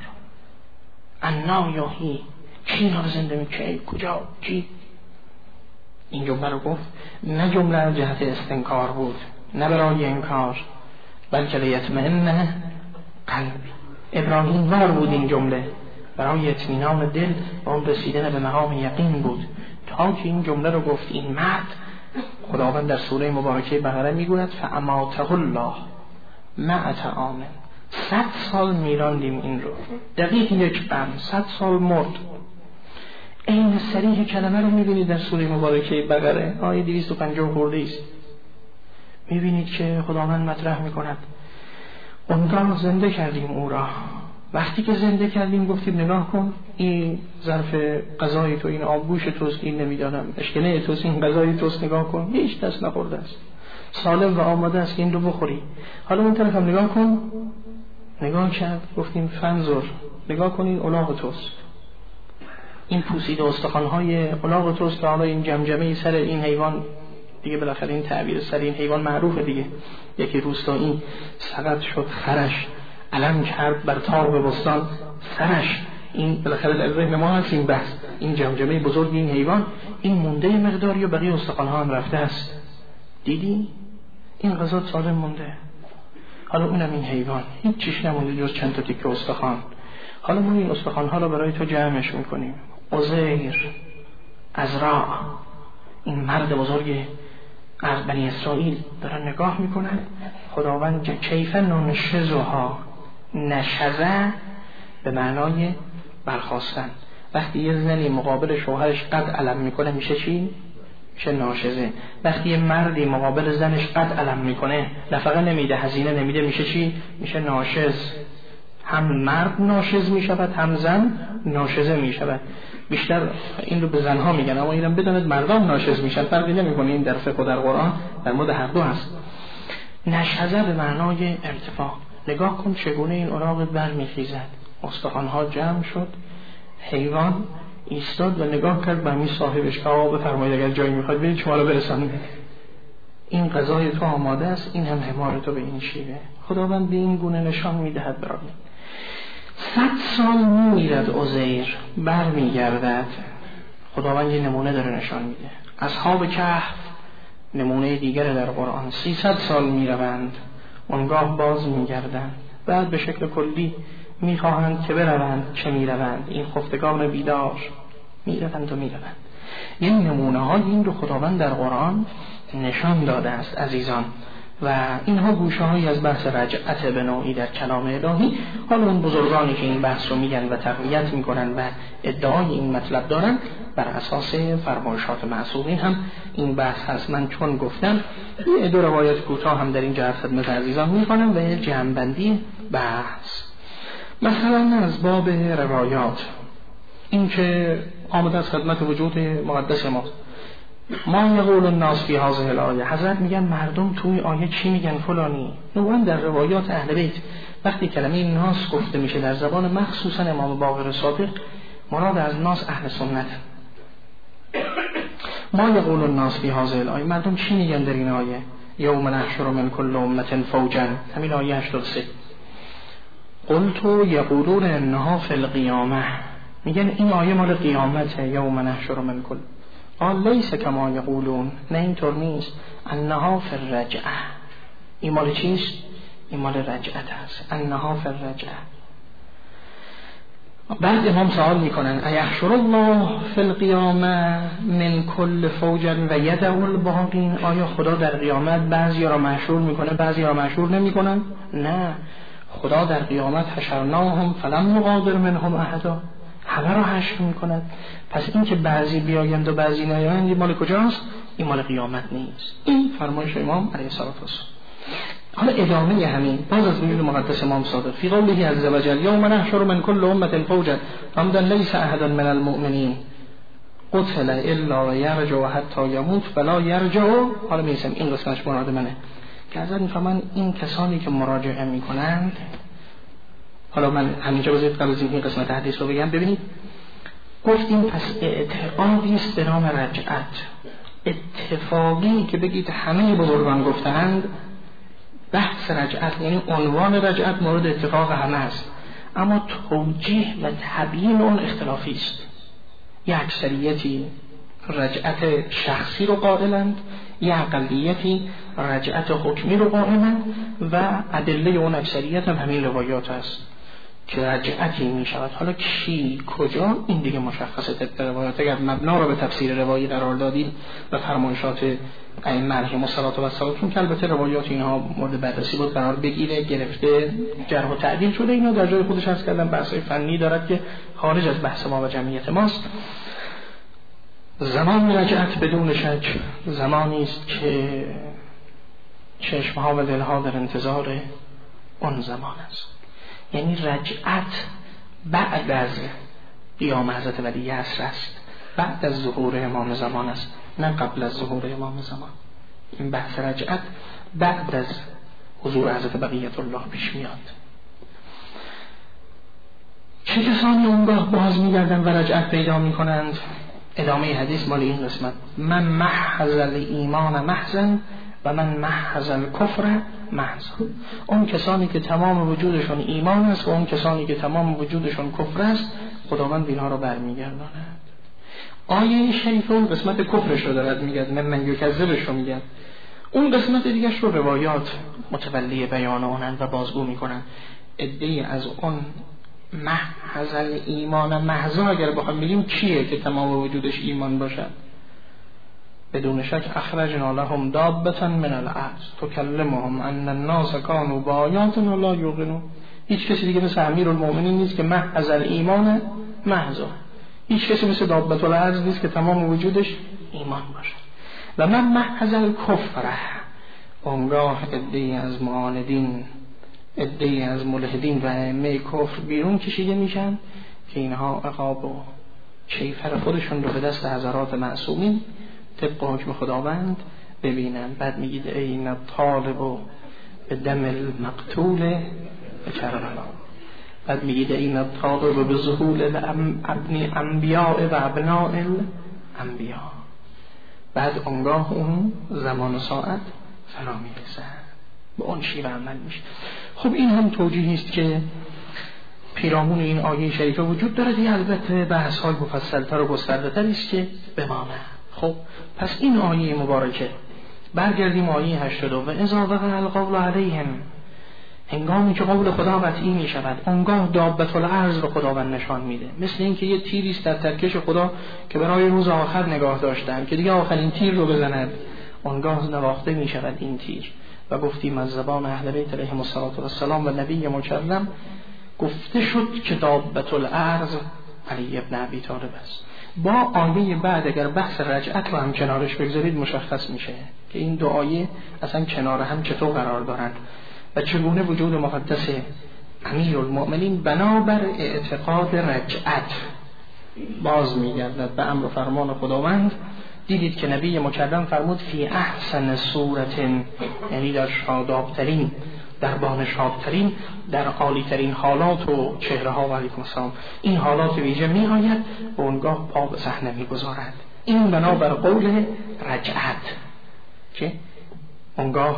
انا یحیی، کی اینا رو زنده می کی؟ کجا؟ کی؟ این جمله رو گفت نه جمله از جهت استنکار بود، نه برای انکار، بلکه لیطمئن قلبی. ابراهیم وار بود این جمله، برای اطمینان دل و اون رسیدن به مقام یقین بود. تا که این جمله رو گفت این مرد، خداوند در سوره مبارکه بقره میگوید فاماته الله مع طعام، صد سال میراندیم این رو، دقیق یک قرن، صد سال مرد. این صریح کلمه رو میبینید در سوره مبارکه بقره آیه دویست و پنجاه خورده است. میبینید که خداوند مطرح میکند اونگاه زنده کردیم او را. وقتی که زنده کردیم گفتیم نگاه کن این ظرف غذای تو، این آبگوش توست، این نمیدانم اشکله توست، این غذای توست، نگاه کن هیچ دست نخورده است، سالم و آماده است که این رو بخوری. حالا اون طرف هم نگاه کن، نگاه کرد، گفتیم فنظر، نگاه کن این الاغ توست، این پوسیده استخوان‌های الاغ توست که حالا این جمجمه سر این حیوان دیگه، بالاخره این تعبیر سر این حیوان معروفه دیگه، یکی روستا این سقط شد خرش علم کرد بر تاق بستان سرش، این بالاخره در ذهن ما هست این بحث، این جمجمه بزرگ این حیوان، این مونده مقداری و بقیه استخوان‌ها هم رفته است. دیدی این غذا سالم مونده، حالا اونم این حیوان هیچ چیش نمونده جز چند تا تیکه استخوان، حالا ما این استخوان ها رو برای تو جمعش میکنیم. عزیر عزرا، این مرد بزرگ از بنی اسرائیل دارن نگاه میکنن، خداوند کیف ننشزها، نشزه به معنای برخاستن. وقتی یه زنی مقابل شوهرش قد علم میکنه میشه چی؟ میشه ناشزه. وقتی یه مردی مقابل زنش قد علم میکنه، نفقه نمیده، هزینه نمیده، میشه چی؟ میشه ناشز. هم مرد ناشز میشود هم زن ناشزه میشود. بیشتر این رو به زنها میگن، اما اینم بدونید مردان ناشز میشن، فرقی نمیکنه. این در فقه و در قرآن در مورد هر دو هست. نشزه به معنای ارتفاع. نگاه کن چگونه این اوراق برمیخیزد، استخوان‌ها جمع شد، حیوان ایستاد و نگاه کرد به همین صاحبش که آقا بفرمایید اگر جایی میخواد برید شما رو برسانید، این غذای تو آماده است، این هم حمار تو به این شیوه. خداوند به این گونه نشان میدهد برای صد سال میمیرد عزیر، بر میگردد. خداوند یه نمونه داره نشان میده. اصحاب کهف نمونه دیگر در قرآن، سیصد سال میروند، اونگاه باز میگردند، بعد به شکل کلی میخواهند که بروند چه میروند، این خفتگان بیدار میروند و میروند. این نمونه های این رو خداوند در قرآن نشان داده است عزیزان، و اینها گوشه هایی از بحث رجعت به نوعی در کلام الهی. حالا اون بزرگانی که این بحث رو میگن و تقویت میکنن و ادعای این مطلب دارن، بر اساس فرمایشات معصومین هم این بحث هست. من چون گفتم یه دو روایت کوتاه هم در این جهت خدمت عزیزان میکنم و یه جمع‌بندی بحث. مثلا از باب روایات این که آمده از خدمت وجود مقدس ما، ما یقول الناس فی هذه الآیه، حضرت میگن مردم توی آیه چی میگن فلانی. نوعا در روایات اهل بیت وقتی کلمه ناس گفته میشه در زبان مخصوصا امام باقر صادق، مراد از ناس اهل سنت. ما یقول الناس فی هذه الآیه، مردم چی میگن در این آیه؟ یوم نحشر من کل امة فوجا، همین آیه هشتاد و سه. قلت یقولون انها فی القیامه، میگن این آیه مال قیامته. یوم نحشر من کل، قال لیس کما یقولون، نه اینطور نیست. انها فی الرجعه، این مال چیست؟ این مال رجعت هست. انها فی الرجعه. بعد امام سوال میکنن ایحشر الله فی القیامه من کل فوجا و یدع الباقین، آیا خدا در قیامت بعضی را محشور میکنه بعضی را محشور نمیکنن؟ نه، خدا در قیامت حشرناهم فلم نغادر منهم احدا، همه را حشر میکند. پس این که بعضی بیایند و بعضی نیایند این مال کجاست؟ این مال قیامت نیست. این فرمایش امام علیه الصلاه و السلام. حالا ادامه همین باز از وجود مقدس امام صادق فی قوله عز وجل یوم نحشر من کل امة فوجا فمدا لیس احد من المؤمنین قتل الا و یرجع حتی یموت فلا یرجع. حالا میسم این قسمتش مراد منه که حضرت میفهمن این کسانی که مراجعه میکنند. حالا من همینجا بذارید قبل از این قسمت حدیث رو بگم. ببینید گفتیم پس اعتقادی است به نام رجعت، اتفاقی که بگید همه بزرگان گفتند بحث رجعت، یعنی عنوان رجعت مورد اتفاق همه است، اما توجیه و تبیین اون اختلافی است. یک اکثریتی رجعت شخصی رو قائلند، یک اقلیتی رجعت حکمی رو قائلند و ادله اون اکثریت هم همین روایات است که رجعتی می شود. حالا کی کجا این دیگه مشخصه طبق روایات. اگر مبنا رو به تفسیر روایی قرار دادیم و فرمایشات ائمه علیهم الصلاه و السلام، که البته روایات اینها مورد بررسی بود قرار بگیره، گرفته جرح و تعدیل شده، اینا در جای خودش هست کردن بحث فنی دارد که خارج از بحث ما و جمعیت ماست. زمان رجعت بدون شک زمانی است که چشمها و دلها در انتظار اون زمان است. یعنی رجعت بعد از قیام حضرت ولی عصر است، بعد از ظهور امام زمان است، نه قبل از ظهور امام زمان. این بحث رجعت بعد از حضور حضرت بقیت الله پیش میاد. چه کسانی اونگاه باز میگردن و رجعت پیدا میکنند؟ ادامه حدیث مال این قسمت: من محض الایمان محضن و من محض الکفر محضن. اون کسانی که تمام وجودشون ایمان است و اون کسانی که تمام وجودشون کفر است، خداوند اینها رو برمیگرداند. آیه شریف اون قسمت کفرش رو دارد میگه، من من یکذبش رو میگه. اون قسمت دیگه رو روایات متولی بیان آنند و بازگو میکنن. عده‌ای از اون محض ایمان محض اگر بخوام بگیم کیه که تمام وجودش ایمان باشه؟ بدون شک اخرجنا لهم دابة من الارض تکلمهم ان الناس كانوا بآیاتنا لا یوقنون. هیچ کسی دیگه مثل امیرالمؤمنین نیست که محض ایمان محض. هیچ کسی مثل دابة الارض نیست که تمام وجودش ایمان باشه. و من محض الکفر، اونگاه عده‌ای از معاندین، عده‌ای از ملحدین و ائمه کفر بیرون کشیده میشن که اینها عقاب و کیفر خودشون رو به دست حضرات معصومین طبق حکم خداوند ببینن. بعد میگید این الطالب به دم المقتول به کربلا. بعد میگید این الطالب به ظهور ابن انبیاء و ابناء الانبیاء. بعد اونگاه اون زمان و ساعت فرا میرسه، به اون شیوه عمل میشه. خب این هم توجیهی است که پیرامون این آیه شریفه وجود داره. دیگه البته بحث های مفصل‌تر و گسترده‌تر است که بمانه. خب پس این آیه مبارکه، برگردیم آیه هشتاد و اذا وقع القول علیهم، هنگامی که قول خدا قطعی می شود، اونگاه دابة الارض رو خداوند نشان میده. مثل این که یه تیری است در ترکش خدا که برای روز آخر نگاه داشتن که دیگه آخرین تیر رو بزند، اونگاه نواخته می شود این تیر. و گفتیم از زبان اهل بیت علیهم السلام و نبی مکرم گفته شد که دابة الارض علی ابن ابی طالب است. با آیه بعد اگر بحث رجعت رو هم کنارش بگذارید مشخص میشه که این دو آیه اصلا کنار هم چطور قرار دارند و چگونه وجود مقدس امیرالمؤمنین بنابر اعتقاد رجعت باز میگردد به امر و فرمان خداوند. دیدید که نبی مکرم فرمود فی احسن صورت، یعنی در شادابترین، در بانشادترین، در عالیترین حالات و چهره ها و علیکم السلام این حالات ویژه می آید و اونگاه پا به صحنه می گذارد. این بنابر قول رجعت که اونگاه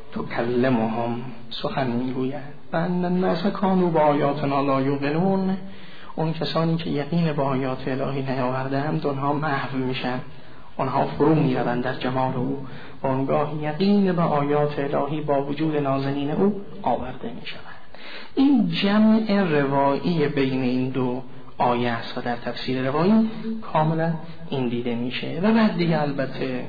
تکلمهم سخن می گوید و ان الناس کانوا بآیاتنا لا یوقنون. اون کسانی که یقین به آیات الهی نیاوردند اونها محو میشن، آنها فرو میروند در جمال او و آنگاه یقین به آیات الهی با وجود نازنین او آورده می شود. این جمع روایی بین این دو آیه است و در تفسیر روایی کاملا این دیده میشه. و بعد دیگه البته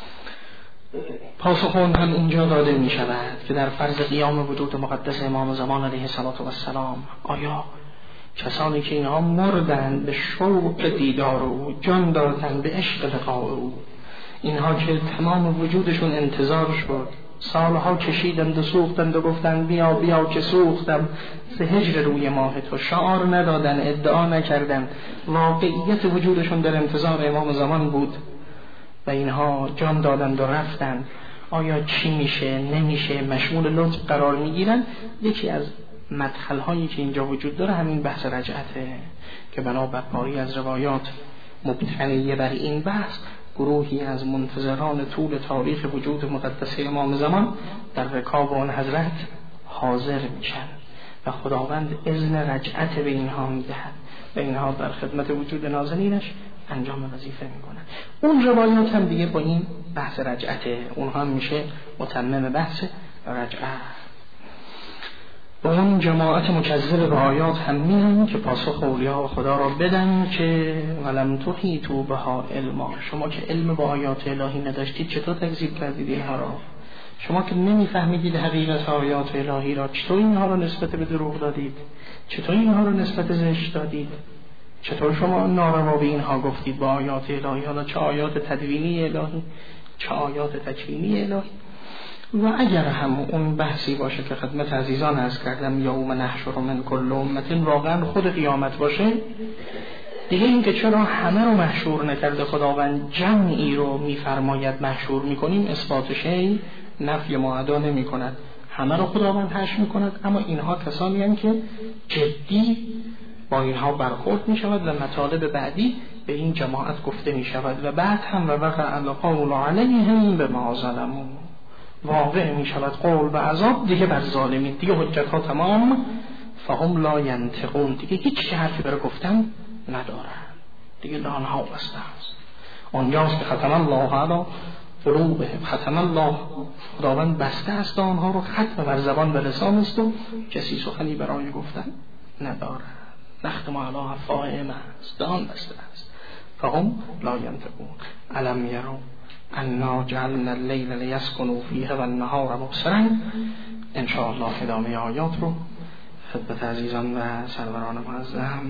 پاسخ هم اینجا داده می شود که در فرض قیام وجود مقدس امام زمان علیه السلام، آیا کسانی که اینها مردند به شوق دیدار او، جان دادند به عشق لقاء او، اینها که تمام وجودشون انتظار شد، سالها کشیدند و سوختند و گفتند بیا بیا که سوختم ز هجر روی ماه تو، شعار ندادن، ادعا نکردند، واقعیت وجودشون در انتظار امام زمان بود و اینها جان دادند و رفتند. آیا چی میشه نمیشه مشمول لطف قرار میگیرن؟ یکی از مدخل هایی که اینجا وجود داره همین بحث رجعته که بنابر پاری از روایات مبتنیه بر این بحث گروهی از منتظران طول تاریخ وجود مقدس امام زمان در رکاب آن حضرت حاضر میشن و خداوند اذن رجعت به اینها میدهد و اینها در خدمت وجود نازنینش انجام وظیفه میکنن. اون روایات هم دیگه با این بحث رجعته، اونها هم میشه متمم بحث رجعت. با اون جماعت مکذب به آیات هم میان که پاسخ اولیاء خدا را بدن که ولم تحیطوا بها علما، شما که علم با آیات الهی نداشتید چطور تکذیب کردید اینها را؟ شما که نمیفهمیدید حقیقت آیات الهی را چطور اینها را نسبت به دروغ دادید؟ چطور اینها را نسبت زشت دادید؟ چطور شما ناروا به اینها گفتید با آیات الهی، حالا چه آیات تدوینی الهی چه آیات تکوینی الهی؟ و اگر هم اون بحثی باشه که خدمت عزیزان عرض کردم یوم نحشر من کل امت واقعا خود قیامت باشه، دیگه این که چرا همه رو محشور نکرده خداوند جمعی رو میفرماید محشور میکنیم اثبات شیء نفی معدا نمی کند. همه رو خداوند حشر میکند، اما اینها کسانی هستند که جدی با اینها برخورد می شود و مطالب بعدی به این جماعت گفته می شود و بعد هم و وقع القول علیهم بما ظلموا، واقع می شود قول و عذاب دیگه بر ظالمین، دیگه حجت ها تمام، فهم لا ینطقون، دیگه هیچ حرفی برای گفتن ندارن، دیگه دهان ها بسته است. اونجاست که ختم الله علی قلوبهم ختم الله، خداوند بسته است آنها رو، ختم بر زبان و لسان است و کسی سخنی برای گفتن ندارد. نختم علی افواههم است، دهان بسته است. فهم لا ینطقون. الم یروا انا جعلنا اللیل لیسکنوا فیه و النهار مبصرا. ان شاء الله ادامه آیات رو خدمت عزیزان و سروران معظم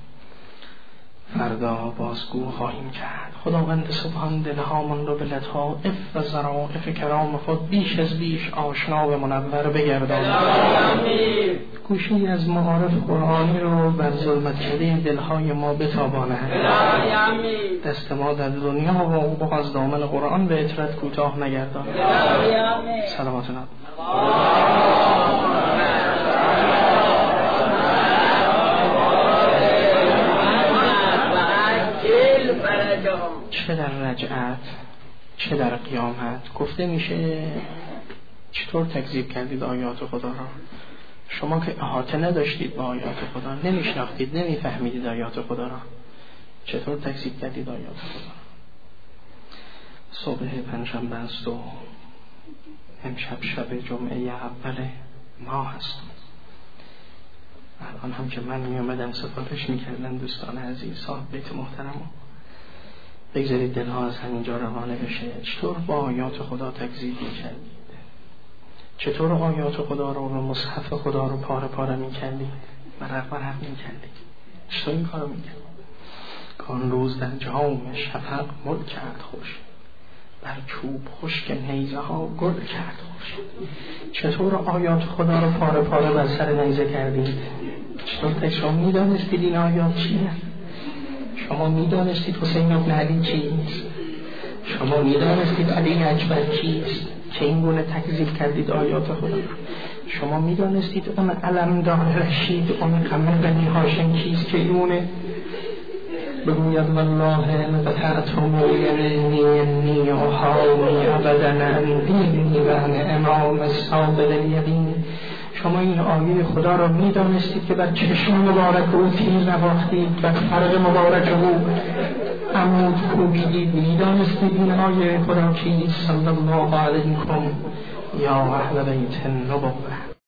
فردا بازگو خواهیم کرد. خداوند سبحان دلهامان رو به لطائف و ظرافت کرام خود بیش از بیش آشنا و منور بگرداند. گوشی از معارف قرآنی رو بر ظلمت کرده دلهای ما بتاباند. دست ما در دنیا و حقوق از دامن قرآن به اطرت کوتاه نگرداند. سلامت نب چه در رجعت چه در قیامت گفته میشه چطور تکذیب کردید آیات خدا را؟ شما که احاطه نداشتید با آیات خدا، نمیشناختید، نمیفهمیدید آیات خدا را، چطور تکذیب کردید آیات خدا؟ صبح پنجشنبه است و امشب شب جمعه اول ماه هست. الان هم که من میامدم سفارش میکردن دوستان عزیز صاحب بیت محترم، بگذارید دلها از همینجا روانه بشه. چطور با آیات خدا تکذیب میکردید؟ چطور آیات خدا رو و مصحف خدا رو پاره پاره میکردید؟ مرق مرق میکردید؟ چطور این کار رو میکردید؟ کان روز در جام شفق مل کرد خوش، بر چوب خشک نیزه ها گل کرد خوش. چطور آیات خدا رو پاره پاره بر سر نیزه کردید؟ چطور تشما میدانستید این آیات چیه؟ شما میدانستید حسین بن علی چیست؟ شما میدانستید علی اکبر کیست که این گونه تکذیب کردید آیات خدا؟ شما میدانستید اون علمدار رشید، اون قمر بنی هاشم کیست که اینونه بگوید والله نقطعت موینی انی احامی ابدن ان دینی و ان امام الصابر الیقین. شما این آیه خدا را میدانستید که بر چشم مبارک او تیر نواختید، بر فرق مبارک او عمود کوبیدید. میدانستید این آیه خدا چیست؟ صلی الله علیکم یا اهل بیت النبوة.